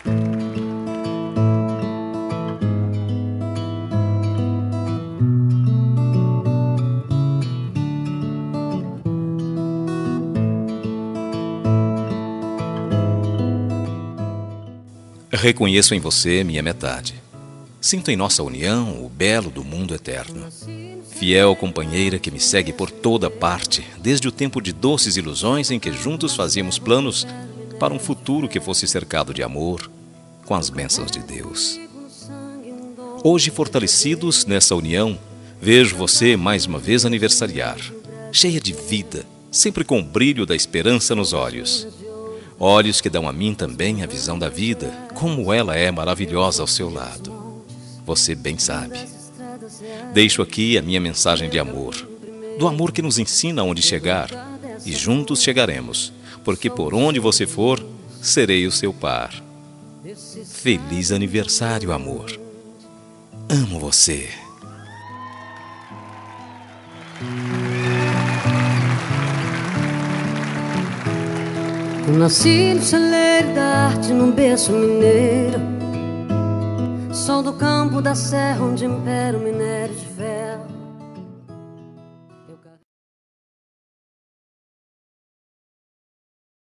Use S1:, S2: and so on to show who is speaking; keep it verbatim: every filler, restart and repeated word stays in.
S1: Reconheço em você minha metade. Sinto em nossa união o belo do mundo eterno. Fiel companheira que me segue por toda parte, desde o tempo de doces ilusões em que juntos fazíamos planos para um futuro que fosse cercado de amor, com as bênçãos de Deus. Hoje, fortalecidos nessa união, vejo você mais uma vez aniversariar, cheia de vida, sempre com o brilho da esperança nos olhos. Olhos que dão a mim também a visão da vida, como ela é maravilhosa ao seu lado. Você bem sabe. Deixo aqui a minha mensagem de amor, do amor que nos ensina aonde chegar, e juntos chegaremos, porque por onde você for, serei o seu par. Feliz aniversário, amor. Amo você.
S2: Eu nasci no celeiro da arte, num berço mineiro, sol do campo da serra onde impera o minério.